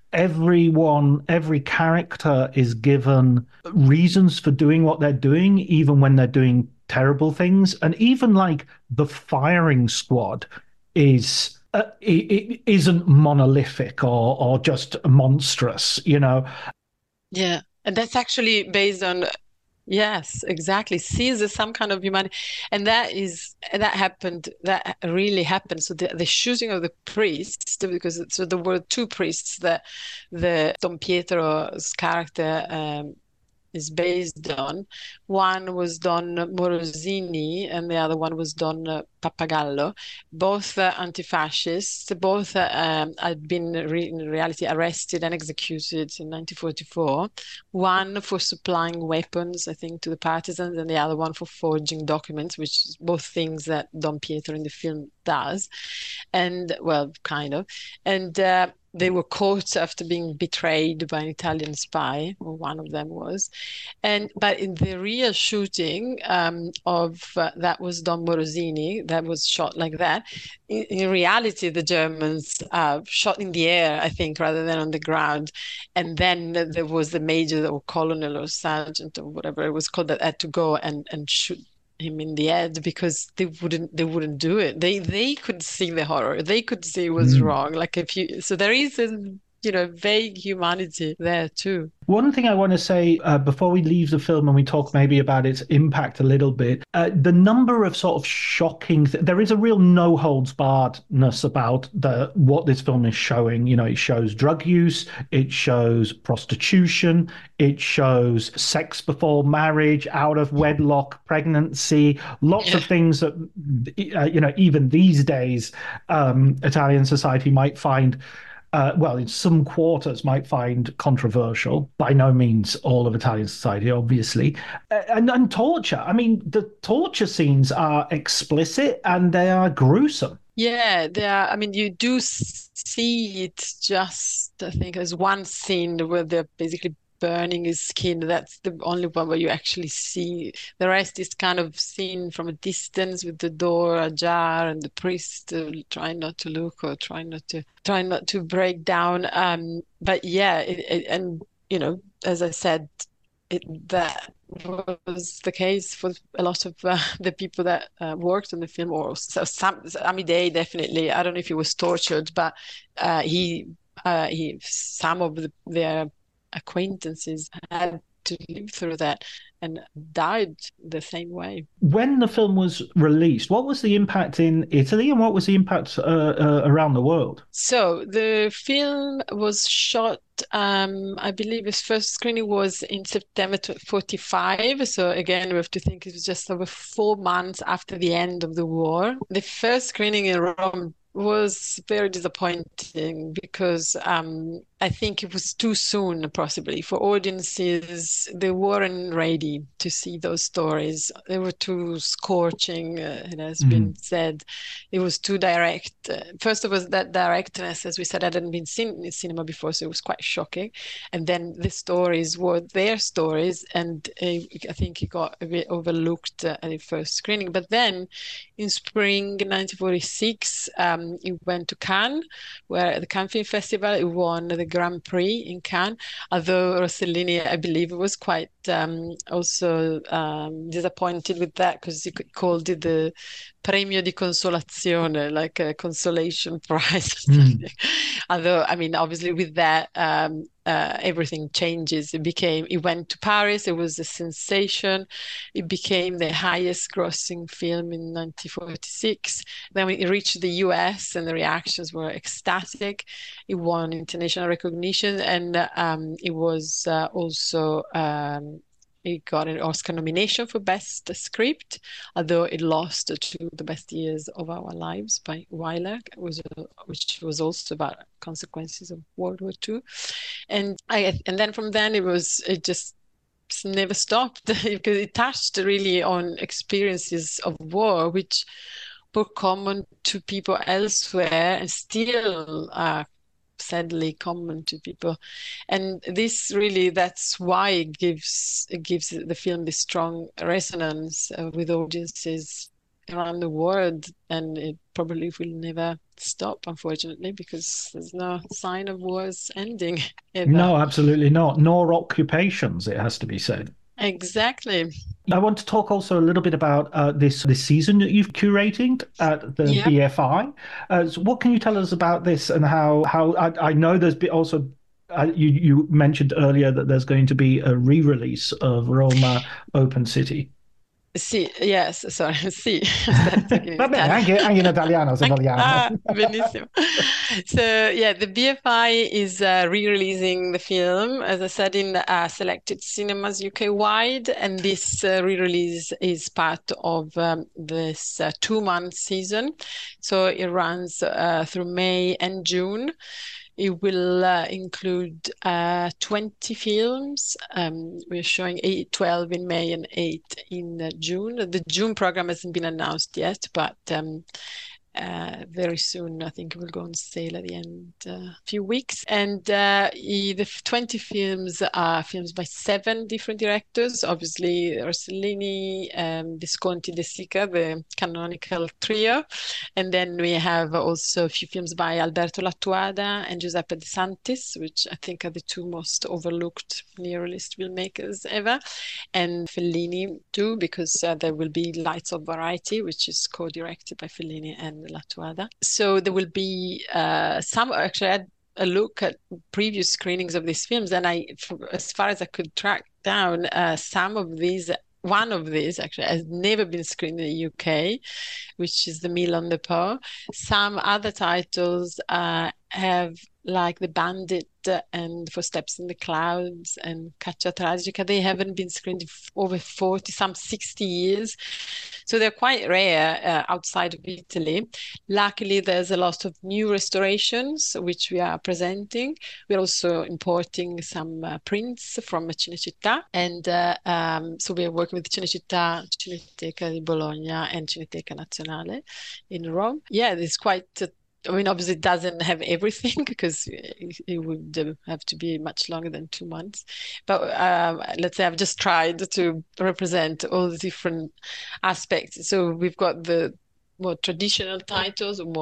Everyone, every character is given reasons for doing what they're doing, even when they're doing terrible things. And even like the firing squad is Uh, it, it isn't monolithic or or just monstrous, you know. Yeah, and that's actually based on, yes, exactly. Sees some kind of humanity, and that is that happened. That really happened. So the, the shooting of the priests, because so there were two priests that the Don Pietro's character um, is based on. One was Don Morosini and the other one was Don Pappagallo, both uh, anti-fascists, both uh, um, had been re- in reality arrested and executed in nineteen forty-four, one for supplying weapons, I think, to the partisans, and the other one for forging documents, which is both things that Don Pietro in the film does, and, well, kind of, and uh, they were caught after being betrayed by an Italian spy, or one of them was. And but in the real shooting um, of uh, that was Don Morosini, that was shot like that. In, in reality, the Germans uh, shot in the air, I think, rather than on the ground. And then there was the major or colonel or sergeant or whatever it was called that had to go and, and shoot him in the head, because they wouldn't they wouldn't do it. They they could see the horror. They could see it was mm. wrong. Like if you so there is a you know vague humanity there too. One thing I want to say uh, before we leave the film and we talk maybe about its impact a little bit, uh, the number of sort of shocking, th- there is a real no holds barredness about the what this film is showing. You know, it shows drug use, it shows prostitution, it shows sex before marriage, out of wedlock pregnancy, lots yeah. of things that, uh, you know, even these days, um, Italian society might find Uh, well, in some quarters might find controversial. By no means all of Italian society, obviously. Uh, and, and torture. I mean, the torture scenes are explicit and they are gruesome. Yeah, they are. I mean, you do see it just, I think there's one scene where they're basically burning his skin. That's the only one where you actually see. The rest is kind of seen from a distance with the door ajar and the priest uh, trying not to look or trying not to trying not to break down. Um, but yeah, it, it, and you know, as I said, it, that was the case for a lot of uh, the people that uh, worked on the film, or so some Amidei definitely. I don't know if he was tortured, but uh, he uh, he some of the, their acquaintances had to live through that and died the same way. When the film was released, what was the impact in Italy and what was the impact uh, uh, around the world? So the film was shot, um, I believe his first screening was in September forty-five. So again, we have to think it was just over four months after the end of the war. The first screening in Rome was very disappointing because um, I think it was too soon, possibly, for audiences. They weren't ready to see those stories. They were too scorching, uh, it has mm. been said. It was too direct. Uh, first of all, that directness, as we said, hadn't been seen in cinema before, so it was quite shocking. And then the stories were their stories, and uh, I think it got a bit overlooked uh, at the first screening. But then, in spring nineteen forty-six, um, it went to Cannes, where at the Cannes Film Festival, it won the Grand Prix in Cannes, although Rossellini, I believe, was quite um, also um, disappointed with that because he called it the Premio di Consolazione, like a consolation prize or something. Mm. Although, I mean, obviously with that, um, uh, everything changes. It became, it went to Paris, it was a sensation. It became the highest grossing film in nineteen forty-six. Then it reached the U S and the reactions were ecstatic. It won international recognition, and um, it was uh, also um, it got an Oscar nomination for Best Script, although it lost to The Best Years of Our Lives by Weiler, was a, which was also about consequences of World War Two. And I and then from then it was it just never stopped because it touched really on experiences of war, which were common to people elsewhere and still are sadly common to people. And this really, that's why it gives it gives the film this strong resonance uh, with audiences around the world, and it probably will never stop, unfortunately, because there's no sign of wars ending ever. No, absolutely not. Nor occupations, it has to be said. Exactly. I want to talk also a little bit about uh, this this season that you've curated at the yep. B F I. Uh, so what can you tell us about this and how how I, I know there's been also uh, you you mentioned earlier that there's going to be a re-release of Roma Open City. Sì, yes, sorry, sì. Va bene, anche, anche in italiano se vogliamo. Ah, benissimo. So, yeah, the B F I is uh, re-releasing the film, as I said, in uh, selected cinemas U K-wide, and this uh, re-release is part of um, this uh, two-month season. So it runs uh, through May and June. It will uh, include uh, twenty films. Um, we're showing eight, twelve in May and eight in uh, June. The June program hasn't been announced yet, but um, uh, very soon I think it will go on sale at the end of uh, a few weeks. And uh, the twenty films are films by seven different directors. Obviously, Rossellini, um, Visconti, De Sica, the canonical trio. And then we have also a few films by Alberto Lattuada and Giuseppe De Santis, which I think are the two most overlooked neorealist filmmakers ever. And Fellini too, because uh, there will be Lights of Variety, which is co-directed by Fellini and Lattuada. So there will be uh, some, actually I had a look at previous screenings of these films, and I, as far as I could track down, uh, some of these One of these actually has never been screened in the U K, which is The Mill on the Po. Some other titles uh, have, like The Bandit and Footsteps in the Clouds and Caccia Tragica, they haven't been screened for over forty, some sixty years. So they're quite rare uh, outside of Italy. Luckily, there's a lot of new restorations, which we are presenting. We're also importing some uh, prints from Cinecittà. And uh, um, so we're working with Cinecittà, Cineteca di Bologna, and Cineteca Nazionale in Rome. Yeah, it's quite... Uh, I mean, obviously, it doesn't have everything because it would have to be much longer than two months. But um, let's say I've just tried to represent all the different aspects. So we've got the more traditional titles, more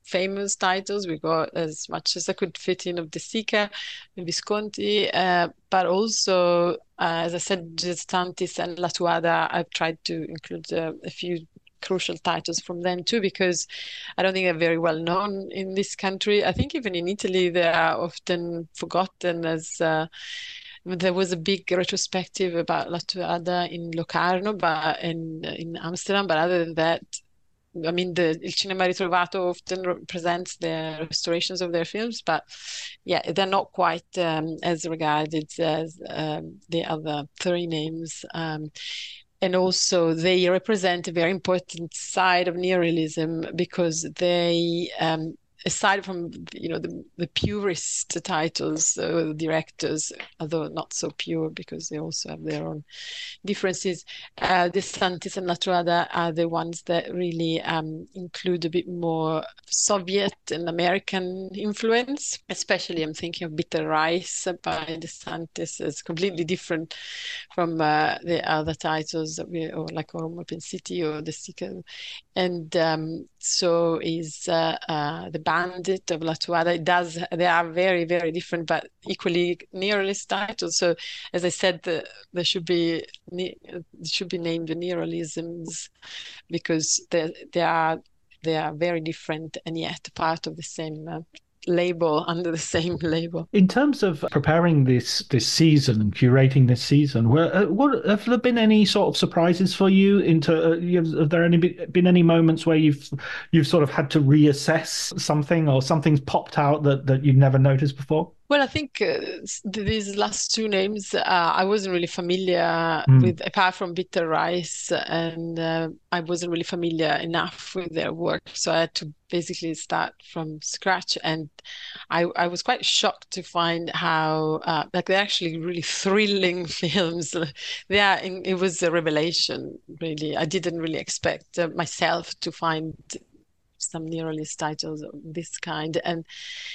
famous titles. We got as much as I could fit in of De Sica and Visconti, uh, but also, uh, as I said, Gestantis and La Tuada, I've tried to include uh, a few crucial titles from them too, because I don't think they're very well known in this country. I think even in Italy, they are often forgotten as... Uh, there was a big retrospective about La Tuada in Locarno, but in, in Amsterdam, but other than that, I mean, the Il Cinema Ritrovato often presents the restorations of their films, but yeah, they're not quite um, as regarded as um, the other three names. Um, and also, they represent a very important side of neorealism because they, um, aside from you know the, the purist titles, uh, directors, although not so pure because they also have their own differences, uh, De Santis and La Truada are the ones that really um, include a bit more Soviet and American influence. Especially, I'm thinking of Bitter Rice by De Santis. It's completely different from uh, the other titles that we, or like Roma Pensiti or De Sica. And um, so is uh, uh, the Bandit of La Tuada. It does. They are very, very different, but equally neorealist titles. So, as I said, the, there should be should be named the neorealisms because they they are they are very different and yet part of the same uh, label, under the same label. In terms of preparing this this season and curating this season, where uh, what have there been any sort of surprises for you? Into uh, have there any been any moments where you've you've sort of had to reassess something, or something's popped out that that you've never noticed before? Well, I think uh, these last two names, uh, I wasn't really familiar mm. with, apart from Bitter Rice, and uh, I wasn't really familiar enough with their work. So I had to basically start from scratch. And I, I was quite shocked to find how, uh, like, they're actually really thrilling films. They are, it was a revelation, really. I didn't really expect uh, myself to find some neorealist titles of this kind, and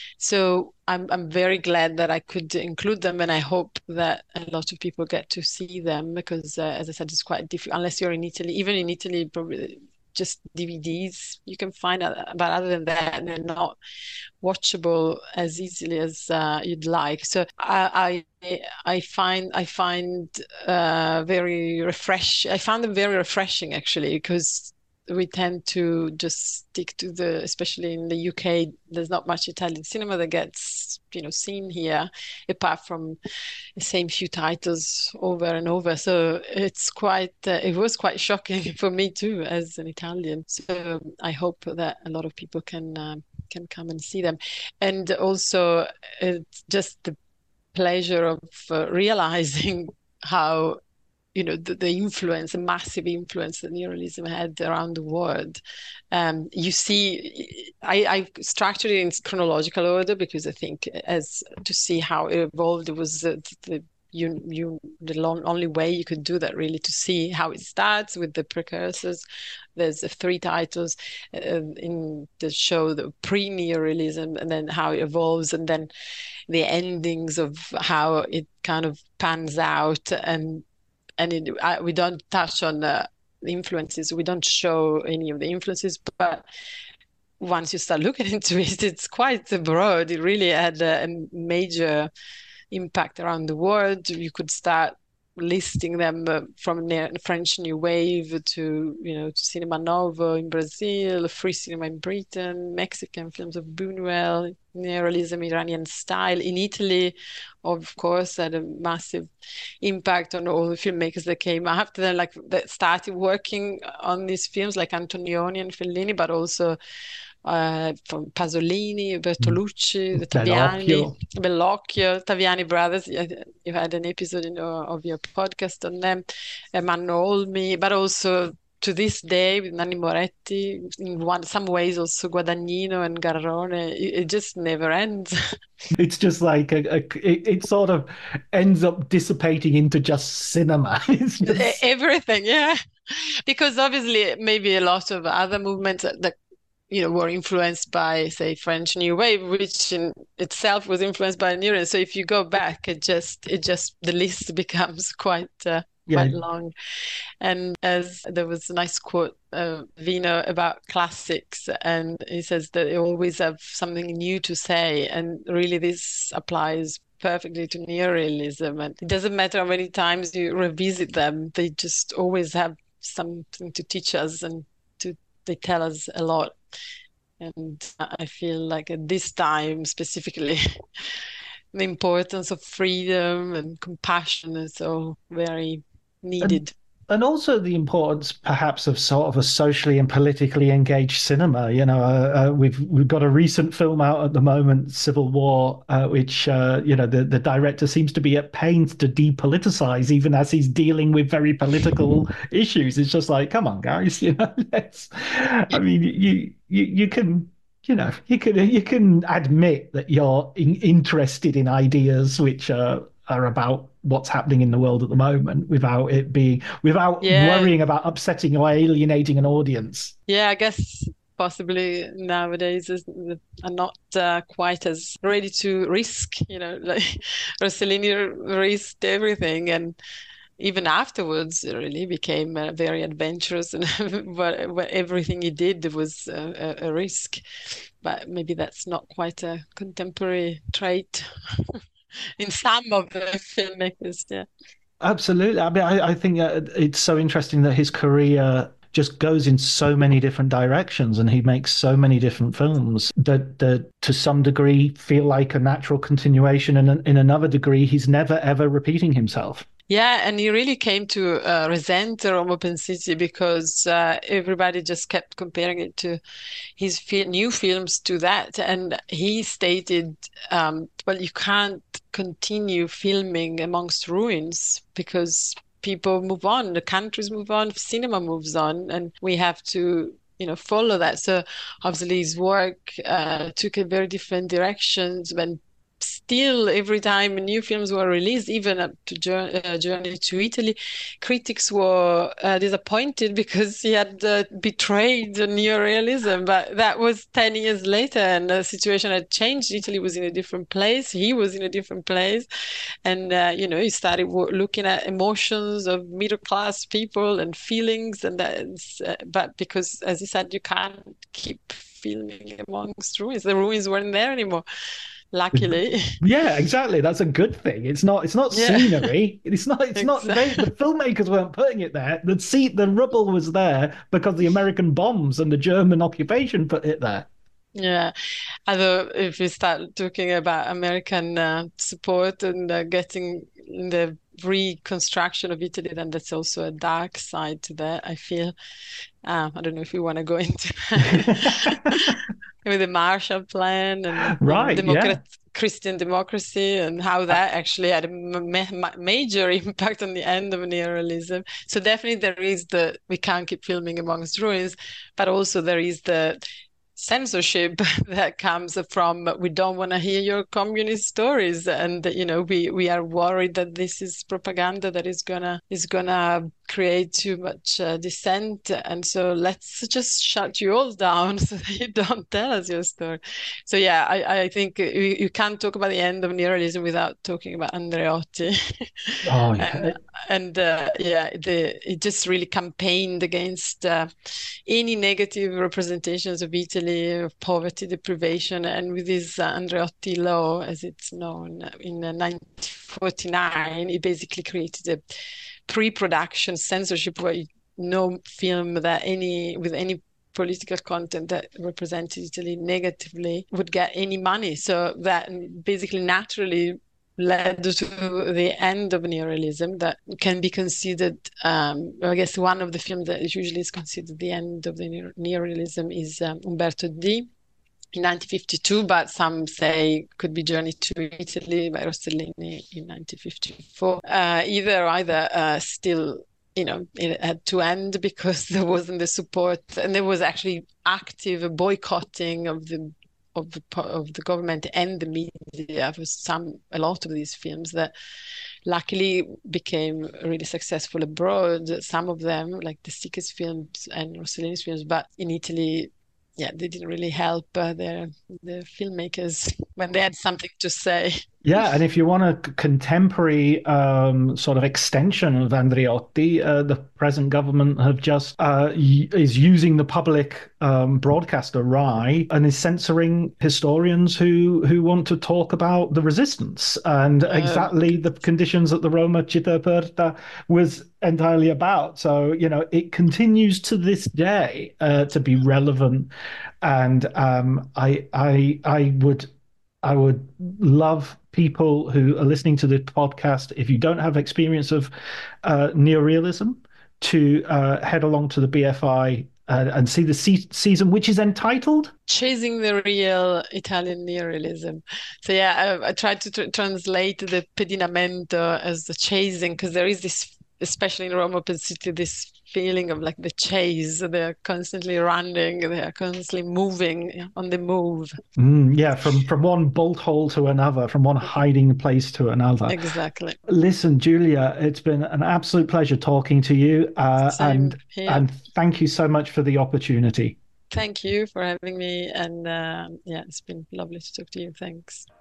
so I'm I'm very glad that I could include them, and I hope that a lot of people get to see them because, uh, as I said, it's quite difficult unless you're in Italy. Even in Italy, probably just D V Ds you can find out, but other than that, they're not watchable as easily as uh, you'd like. So I I, I find I find uh, very refresh. I found them very refreshing actually, because we tend to just stick to the, especially in the U K, there's not much Italian cinema that gets, you know, seen here, apart from the same few titles over and over. So it's quite, uh, it was quite shocking for me too, as an Italian. So I hope that a lot of people can uh, can come and see them. And also, it's just the pleasure of uh, realizing how, you know, the, the influence, the massive influence that neorealism had around the world. Um, you see, I, I structured it in chronological order because I think as to see how it evolved, it was uh, the you you the long, only way you could do that, really, to see how it starts with the precursors. There's uh, three titles uh, in the show, the pre-neorealism, and then how it evolves, and then the endings of how it kind of pans out. And And it, I, we don't touch on the influences. We don't show any of the influences. But once you start looking into it, it's quite broad. It really had a, a major impact around the world. You could start listing them uh, from the French New Wave to, you know, to Cinema Novo in Brazil, Free Cinema in Britain, Mexican films of Buñuel, neorealism, Iranian style. In Italy, of course, had a massive impact on all the filmmakers that came after them, like that started working on these films, like Antonioni and Fellini, but also uh, from Pasolini, Bertolucci, mm. the Taviani, Bellocchio. Bellocchio, Taviani brothers. You had an episode in your, of your podcast on them, Manno Olmi, but also to this day with Nanni Moretti, in one, some ways also Guadagnino and Garrone. It, it just never ends. It's just like a, a, it, it sort of ends up dissipating into just cinema. It's just... everything, yeah. Because obviously maybe a lot of other movements that, you know, were influenced by, say, French New Wave, which in itself was influenced by neorealism. So if you go back, it just, it just, the list becomes quite, uh, Yeah. quite long. And as there was a nice quote, uh, Vino, about classics, and he says that they always have something new to say, and really this applies perfectly to neorealism. And it doesn't matter how many times you revisit them, they just always have something to teach us, and to they tell us a lot. And I feel like at this time specifically, the importance of freedom and compassion is so very needed. And, and also the importance, perhaps, of sort of a socially and politically engaged cinema. You know, uh, uh, we've we've got a recent film out at the moment, Civil War, uh, which uh, you know the the director seems to be at pains to depoliticize, even as he's dealing with very political issues. It's just like, come on, guys, you know, let's. I mean, you you you can. You know, you can you can admit that you're in, interested in ideas which are are about what's happening in the world at the moment, without it being without Yeah. worrying about upsetting or alienating an audience. Yeah, I guess possibly nowadays is, are not uh, quite as ready to risk. You know, like Rossellini risked everything, and even afterwards, it really became uh, very adventurous, and but, but everything he did was a, a, a risk. But maybe that's not quite a contemporary trait in some of the filmmakers. Yeah, Absolutely. I mean, I, I think that it's so interesting that his career just goes in so many different directions, and he makes so many different films that, that to some degree feel like a natural continuation, and in another degree, he's never ever repeating himself. Yeah, and he really came to uh, resent Rome Open City because uh, everybody just kept comparing it to his fi- new films to that. And he stated, um, well, you can't continue filming amongst ruins because people move on, the countries move on, cinema moves on, and we have to, you know, follow that. So obviously his work uh, took a very different directions when still every time new films were released, even up to Journey, uh, Journey to Italy, critics were uh, disappointed because he had uh, betrayed neorealism. But that was ten years later, and the situation had changed. Italy was in a different place. He was in a different place. And, uh, you know, he started w- looking at emotions of middle-class people and feelings. And that's, uh, but because, as he said, you can't keep filming amongst ruins. The ruins weren't there anymore. Luckily. Yeah, exactly. That's a good thing. It's not it's not Yeah. scenery. It's not it's not they, Exactly. the filmmakers weren't putting it there. The seat the rubble was there because the American bombs and the German occupation put it there. Yeah, although if we start talking about American uh, support and uh, getting the reconstruction of Italy, then that's also a dark side to that, I feel. Uh, I don't know if we want to go into with the Marshall Plan and you know, Right, democrat yeah. Christian democracy and how that actually had a ma ma major impact on the end of neorealism. So definitely there is the, we can't keep filming amongst ruins, but also there is the censorship that comes from we don't want to hear your communist stories, and you know we we are worried that this is propaganda that is gonna is gonna create too much uh, dissent, and so let's just shut you all down so that you don't tell us your story. So yeah, I, I think you, you can't talk about the end of neorealism without talking about Andreotti. Oh yeah. and, and uh, yeah, the it just really campaigned against uh, any negative representations of Italy, of poverty, deprivation, and with this uh, Andreotti law, as it's known, in uh, nineteen forty-nine, it basically created a pre-production censorship where no film that any with any political content that represented Italy negatively would get any money. So that basically naturally led to the end of neorealism that can be considered, um, I guess one of the films that usually is considered the end of the neorealism is um, Umberto D in nineteen fifty-two, but some say could be Journey to Italy by Rossellini in nineteen fifty-four. Uh, either either uh, still, you know, it had to end because there wasn't the support, and there was actually active boycotting of the of the of the government and the media for some a lot of these films that luckily became really successful abroad. Some of them, like the Sica's films and Rossellini's films, but in Italy, yeah, they didn't really help uh, their the filmmakers when they had something to say. Yeah, and if you want a contemporary um, sort of extension of Andreotti, uh, the present government have just uh, is using the public um, broadcaster RAI and is censoring historians who who want to talk about the resistance and Oh, exactly the conditions that the Roma Città Aperta was entirely about. So, you know, it continues to this day uh, to be relevant, and um, I I I would. I would love people who are listening to the podcast, if you don't have experience of uh, neorealism, to uh, head along to the B F I uh, and see the se- season, which is entitled Chasing the Real Italian Neorealism. So yeah, I, I tried to tr- translate the pedinamento as the chasing, because there is this, especially in Rome Open City, this feeling of like the chase. They're constantly running, they're constantly moving, on the move. Mm, yeah, from from one bolt hole to another, from one hiding place to another. Exactly. Listen, Julia, it's been an absolute pleasure talking to you, uh, Same and here. and thank you so much for the opportunity. Thank you for having me, and uh, yeah, it's been lovely to talk to you. Thanks.